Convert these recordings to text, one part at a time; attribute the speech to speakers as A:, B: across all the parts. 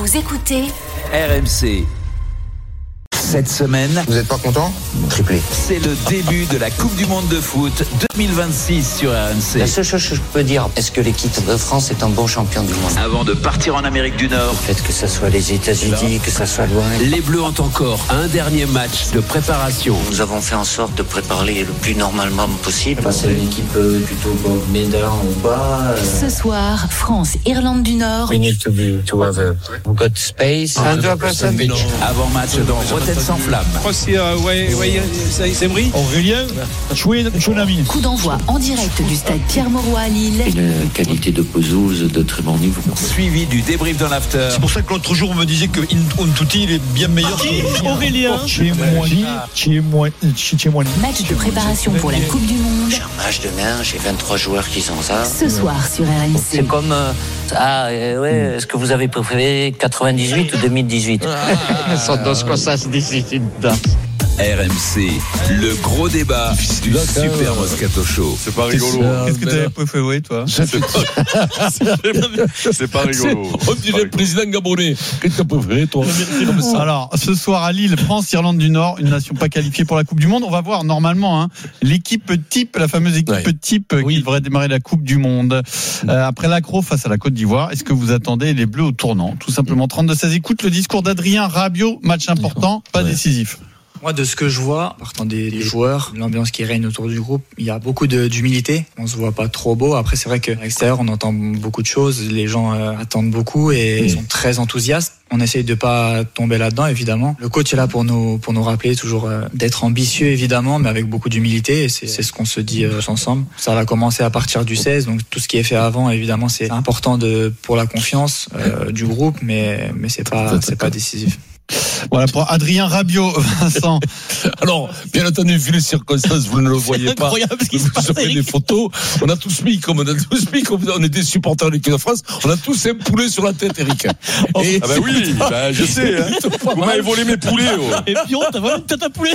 A: Vous écoutez
B: RMC. Cette semaine,
C: vous n'êtes pas content ? Triplé.
B: C'est le début de la Coupe du Monde de foot 2026 sur RMC.
D: La seule chose que je peux dire, est-ce que l'équipe de France est un bon champion du monde ?
B: Avant de partir en Amérique du Nord,
D: Le fait que ça soit les États-Unis, que ça soit loin.
B: les Bleus ont encore un dernier match de préparation.
D: Nous avons fait en sorte de préparer le plus normalement possible.
E: C'est une équipe plutôt médaille en bas.
A: ce soir, France-Irlande du Nord.
D: We need to have a good space.
B: Avant match dans Rotten sans flamme.
F: Aurélien Chouinami.
A: Coup d'envoi en direct du stade Pierre-Mauroy à Lille.
E: Une qualité de pelouse de très bon niveau.
B: Suivi du débrief dans l'after.
F: C'est pour ça que l'autre jour on me disait que Umtiti il est bien meilleur que Aurélien Chiemouani.
A: Match de préparation pour la Coupe du Monde.
D: J'ai un match demain, j'ai 23 joueurs qui sont ça.
A: Ce soir sur
D: C'est
A: RMC.
D: comme est-ce que vous avez préféré 98 ou 2018
B: RMC, le gros débat du Super Moscato Show.
G: C'est pas rigolo.
F: Qu'est-ce que t'avais préféré toi ?
G: C'est pas rigolo.
H: On dirait le président gabonais. Qu'est-ce que t'as préféré, toi ?
F: Alors, ce soir à Lille, France-Irlande du Nord, une nation pas qualifiée pour la Coupe du Monde. On va voir normalement l'équipe type, la fameuse équipe type qui devrait démarrer la Coupe du Monde. Après l'accro face à la Côte d'Ivoire, est-ce que vous attendez les Bleus au tournant ? Tout simplement 32-16. Écoute le discours d'Adrien Rabiot, match important, pas décisif.
I: Moi, de ce que je vois, partant des joueurs, l'ambiance qui règne autour du groupe, il y a beaucoup d'humilité. On se voit pas trop beau. Après, c'est vrai qu'à l'extérieur, on entend beaucoup de choses. Les gens attendent beaucoup et sont très enthousiastes. On essaye de pas tomber là-dedans, évidemment. Le coach est là pour nous rappeler toujours d'être ambitieux, évidemment, mais avec beaucoup d'humilité. Et c'est ce qu'on se dit tous ensemble. Ça va commencer à partir du 16. Donc, tout ce qui est fait avant, évidemment, c'est important pour la confiance du groupe, mais c'est pas décisif.
F: Voilà pour Adrien Rabiot, Vincent.
H: Alors, bien entendu, vu les circonstances, vous ne le voyez pas.
F: Incroyable ce qui se
H: Vous
F: passe.
H: avez des photos. On a tous mis comme on est des supporters de l'équipe de France. On a tous un poulet sur la tête, Eric.
G: Ah bah oui, je sais. Vous m'avez volé mes poulets.
F: Et Pierrot, t'as vraiment une tête à poulet.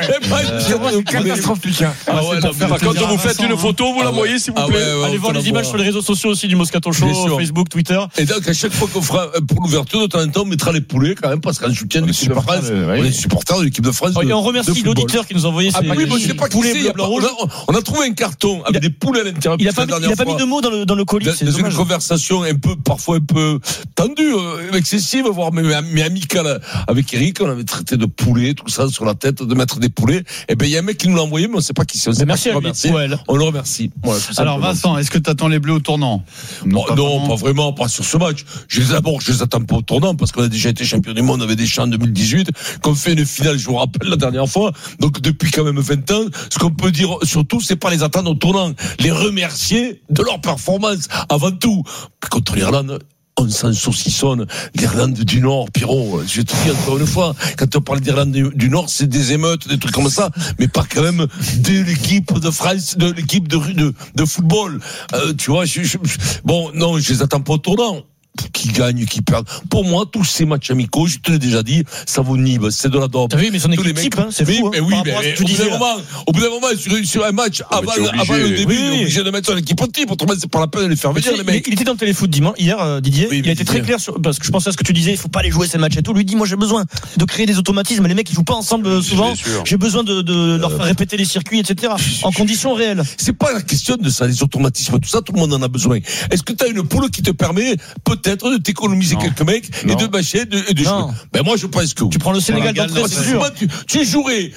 C: Catastrophique.
G: Quand vous faites une photo, vous l'envoyez s'il vous plaît.
F: Allez voir les images sur les réseaux sociaux aussi du Moscato
H: Bien
F: Show,
H: sûr.
F: Facebook, Twitter.
H: Et donc, à chaque fois qu'on fera pour l'ouverture, de temps en temps, on mettra les poulets quand même, parce qu'en soutien de l'équipe de France, on est supporters de l'équipe de France.
F: Et on remercie l'auditeur qui nous a envoyé ces
H: oui, mais je sais pas qui
F: poulets
H: c'est.
F: bleu, blanc, rouge.
H: On a trouvé un carton avec des poulets à l'intérieur.
F: Il a pas mis de mots dans le colis, c'est
H: Dans une
F: dommage.
H: conversation parfois un peu tendue, excessive, voire mais amicale avec Eric. On avait traité de poulet, tout ça sur la tête, de mettre des poulets. Et ben il y a un mec qui nous l'a envoyé, mais on sait pas qui c'est.
F: Merci à lui.
H: On le remercie. Voilà,
F: Alors Vincent, est-ce que tu attends les Bleus au tournant ?
H: Non, pas vraiment, pas sur ce match. Je les attends pas au tournant parce qu'on a déjà été champion du monde avec des champs en 2018, qu'on fait une finale, je vous rappelle, la dernière fois. Donc depuis quand même 20 ans, ce qu'on peut dire surtout, c'est pas les attendre au tournant, les remercier de leur performance avant tout. Contre l'Irlande, on s'en saucissonne. L'Irlande du Nord, Pierrot, je vais te dire encore une fois, quand on parle d'Irlande du Nord, c'est des émeutes, des trucs comme ça, mais pas quand même de l'équipe de France, de l'équipe de football. Tu vois, bon, non, je les attends pas au tournant. Qui gagne, qui perd. Pour moi, tous ces matchs amicaux, je te l'ai déjà dit, ça vaut Nîmes, c'est de la dope.
F: T'as vu, mais son équipe type, c'est fou.
H: Mais oui, mais au bout d'un moment, sur un match, avant le début, il est obligé de mettre son équipe type, autrement c'est pas la peine de les faire venir, les mecs.
F: Il était dans le téléfoot hier, Didier. Il a été très clair parce que je pensais à ce que tu disais, il faut pas les jouer ces matchs et tout. Lui dit, moi j'ai besoin de créer des automatismes. Les mecs, ils jouent pas ensemble souvent. J'ai besoin de leur faire répéter les circuits, etc. En conditions réelles.
H: C'est pas la question de ça, les automatismes, tout ça, tout le monde en a besoin. Est-ce que t'as une poule qui te permet peut-être de t'économiser quelques mecs et de bâcher et de jouer? Ben moi je pense que
F: tu prends le Sénégal d'entrée, c'est sûr.
H: Tu jouerais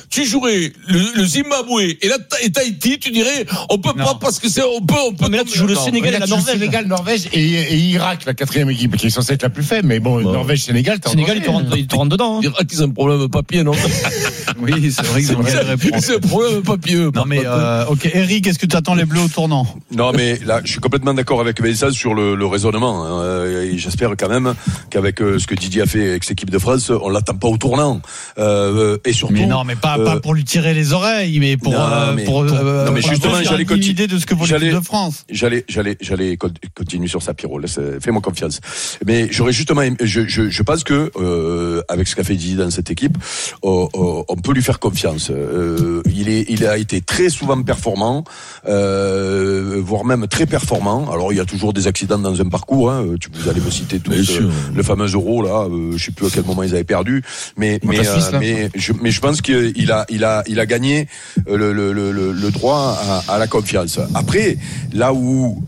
H: le Zimbabwe et Tahiti, tu dirais on peut pas parce que on peut.
F: Mais là tu joues le Sénégal et la Norvège.
C: Sénégal, Norvège et Irak, la quatrième équipe qui est censée être la plus faible, mais bon, Norvège, Sénégal,
F: il te rentre dedans.
H: Irak, ils ont un problème papier, non?
F: Oui, c'est vrai que
H: c'est un problème papier.
F: Non mais ok, Eric, est-ce que tu attends les Bleus au tournant?
G: Non mais là, je suis complètement d'accord avec Vincent sur le raisonnement. J'espère quand même qu'avec ce que Didier a fait avec cette équipe de France, on l'attend pas au tournant. Et surtout.
F: Mais non, mais pas pour lui tirer les oreilles, mais pour
G: mais justement, j'allais continuer
F: l'idée de ce que vaut l'équipe de France.
G: J'allais continuer sur ça, Pierrot. Fais-moi confiance. Mais j'aurais justement, je pense que avec ce qu'a fait Didier dans cette équipe, on peut lui faire confiance. Il a été très souvent performant, voire même très performant. Alors il y a toujours des accidents dans un parcours. Hein. Vous allez me citer tous le fameux Euro là. Je sais plus à quel moment ils avaient perdu, mais je pense qu'il a gagné le droit à la confiance. Après, là où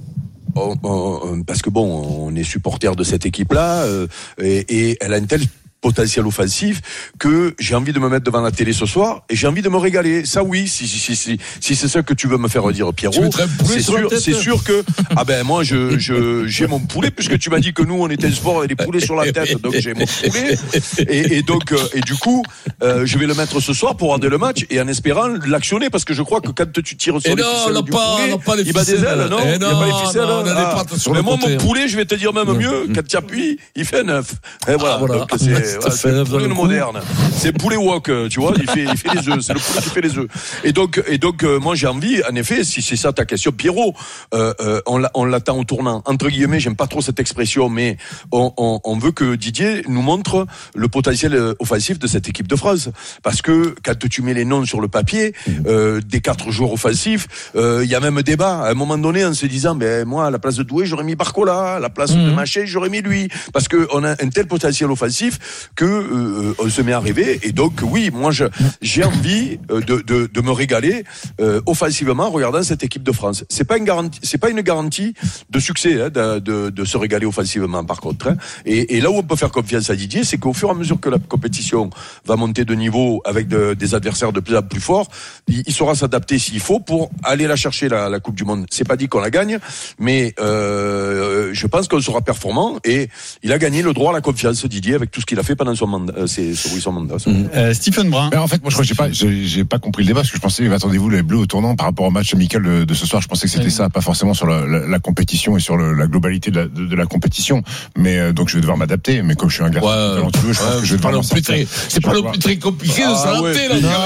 G: parce que on est supporter de cette équipe-là et elle a un tel potentiel offensif que j'ai envie de me mettre devant la télé ce soir et j'ai envie de me régaler. Ça oui, si c'est ça que tu veux me faire dire, Pierrot, c'est sûr que moi j'ai mon poulet, puisque tu m'as dit que nous on était sport et les poulets sur la tête, donc j'ai mon poulet et du coup je vais le mettre ce soir pour regarder le match et en espérant l'actionner, parce que je crois que quand tu tires sur les ficelles du poulet, il bat des ailes, non, il n'y a pas les ficelles. Mais moi mon poulet, je vais te dire même mieux, quand tu appuies, il fait 9. Et voilà. Donc c'est le poulet moderne. C'est poulet wok, tu vois, il fait les œufs, c'est le poulet qui fait les œufs. Et donc moi j'ai envie, en effet, si c'est ça ta question, Pierrot, on l'attend au tournant. Entre guillemets, j'aime pas trop cette expression, mais on veut que Didier nous montre le potentiel offensif de cette équipe de France. Parce que quand tu mets les noms sur le papier, des 4 joueurs offensifs, il y a même débat à un moment donné en se disant, moi à la place de Doué, j'aurais mis Barcola, à la place de Maché, j'aurais mis lui, parce que on a un tel potentiel offensif que on se met à rêver. Et donc oui, moi j'ai envie de me régaler offensivement en regardant cette équipe de France. C'est pas une garantie de succès, hein, de se régaler offensivement par contre, hein. Et là où on peut faire confiance à Didier, c'est qu'au fur et à mesure que la compétition va monter de niveau avec des adversaires de plus en plus forts, il saura s'adapter s'il faut pour aller la chercher la Coupe du Monde. C'est pas dit qu'on la gagne, mais je pense qu'on sera performant, et il a gagné le droit à la confiance, Didier, avec tout ce qu'il a fait pendant son mandat. Son mandat.
F: Stephen Brun.
C: En fait, moi, je crois que j'ai pas compris le débat, parce que je pensais, attendez-vous, les Bleus au tournant par rapport au match amical de ce soir. Je pensais que c'était ça, pas forcément sur la compétition et sur la globalité de la compétition. Mais donc, je vais devoir m'adapter. Mais comme je suis un garçon talentueux, je pense que je vais devoir m'en sortir.
H: C'est pas non plus très compliqué de s'adapter,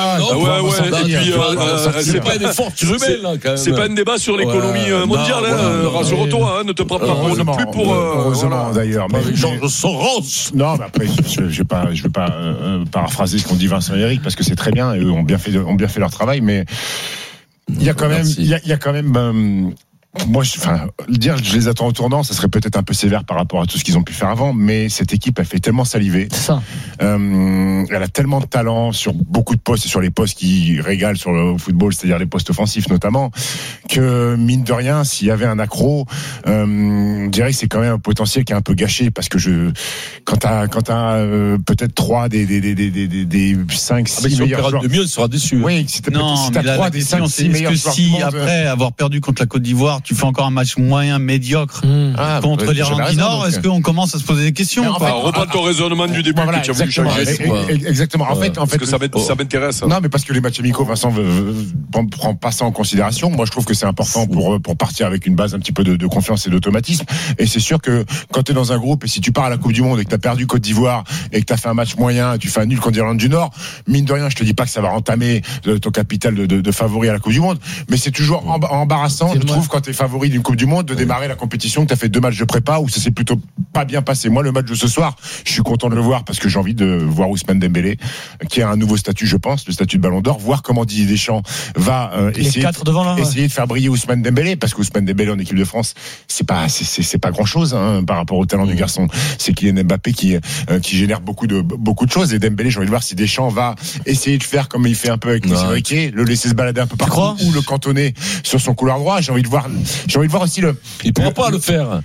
H: là. C'est pas un effort surhumain, là, quand même.
G: C'est pas un débat sur l'économie mondiale, rassure-toi, ne te prends pas non plus pour.
C: Heureusement, d'ailleurs.
H: Georges Soros.
C: Non, mais après, je vais pas paraphraser ce qu'ont dit Vincent et Eric, parce que c'est très bien, et eux ont bien fait leur travail, mais il y a quand même moi, dire je les attends au tournant, ça serait peut-être un peu sévère par rapport à tout ce qu'ils ont pu faire avant, mais cette équipe, elle fait tellement saliver.
F: C'est ça.
C: Elle a tellement de talent sur beaucoup de postes, et sur les postes qui régalent sur le football, c'est-à-dire les postes offensifs notamment, que mine de rien, s'il y avait un accro, je dirais que c'est quand même un potentiel qui est un peu gâché, parce que quand t'as peut-être 3 des 5, 6 meilleurs joueurs.
H: De mieux, il sera déçu.
C: Oui, si t'as 3 des 5, 6 meilleurs joueurs.
F: Si après avoir perdu contre la Côte d'Ivoire, tu fais encore un match moyen, médiocre contre l'Irlande du Nord, est-ce qu'on commence à se poser des questions?
G: Reprends ton raisonnement du début que tu as voulu changer.
C: Exactement. En fait,
G: parce que ça m'intéresse.
C: Non, mais parce que les matchs amicaux, Vincent prend pas ça en considération. Moi, je trouve que c'est important pour partir avec une base un petit peu de confiance et d'automatisme. Et c'est sûr que quand tu es dans un groupe, et si tu pars à la Coupe du Monde et que tu as perdu Côte d'Ivoire et que tu as fait un match moyen, tu fais un nul contre l'Irlande du Nord, mine de rien, je te dis pas que ça va entamer ton capital de favori à la Coupe du Monde, mais c'est toujours embarrassant, je trouve, quand tu es favori d'une Coupe du Monde, de démarrer la compétition, que tu as fait 2 matchs de prépa où ça s'est plutôt pas bien passé. Moi, le match de ce soir, je suis content de le voir, parce que j'ai envie de voir Ousmane Dembélé, qui a un nouveau statut, je pense, le statut de Ballon d'Or, voir comment Didier Deschamps va essayer de faire briller Ousmane Dembélé, parce qu'Ousmane Dembélé en équipe de France, c'est pas grand chose, hein, par rapport au talent du garçon. C'est Kylian Mbappé qui génère beaucoup de choses, et Dembélé, j'ai envie de voir si Deschamps va essayer de faire comme il fait un peu avec Luis Enrique, le laisser se balader un peu partout, ou le cantonner sur son couloir droit. J'ai envie de voir aussi
H: il pourra pas le faire.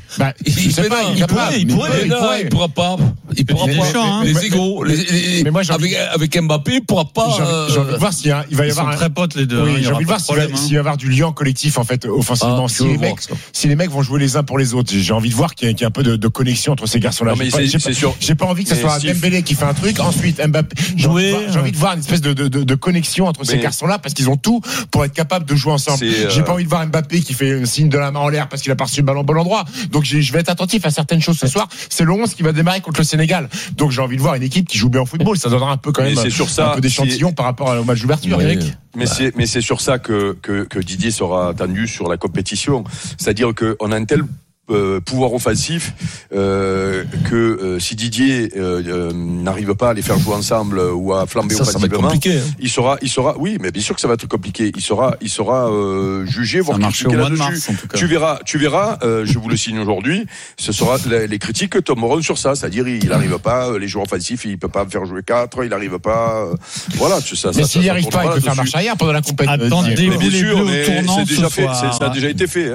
H: Il pourra pas. Les égos.
C: Mais moi,
H: avec Mbappé, il pourra pas.
C: J'ai envie de voir s'il va y avoir.
F: Ils sont très potes les deux.
C: Oui, j'ai envie de voir s'il va y avoir du lien collectif, en fait, offensivement. Si les mecs vont jouer les uns pour les autres, j'ai envie de voir qu'il y a un peu de connexion entre ces garçons-là. J'ai pas envie que ce soit Dembélé qui fait un truc, ensuite Mbappé. J'ai envie de voir une espèce de connexion entre ces garçons-là, parce qu'ils ont tout pour être capables de jouer ensemble. J'ai pas envie de voir Mbappé qui fait un signe de la main en l'air parce qu'il a pas reçu le ballon au bon endroit. Donc je vais être attentif à certaines choses ce soir. C'est le 11 qui va démarrer contre le Sénégal. Donc j'ai envie de voir une équipe qui joue bien au football. Ça donnera un peu quand même un peu d'échantillon par rapport au match d'ouverture, Eric.
G: Mais c'est sur ça que Didier sera attendu sur la compétition. C'est-à-dire qu'on a un tel pouvoir offensif que si Didier n'arrive pas à les faire jouer ensemble ou à flamber offensivement,
H: ça va être compliqué, hein.
G: il sera, oui, mais bien sûr que ça va être compliqué. Il sera jugé, voire critiqué là-dessus. Tu verras, je vous le signe aujourd'hui, ce sera les critiques que tomberont sur ça, c'est-à-dire il n'arrive pas, les joueurs offensifs, il peut pas faire jouer 4, il n'arrive pas, voilà, ça.
C: Mais s'il n'y arrive pas, il peut faire marche arrière pendant la compétition.
F: Attendez,
G: bien sûr, mais c'est déjà fait, ça a déjà été fait.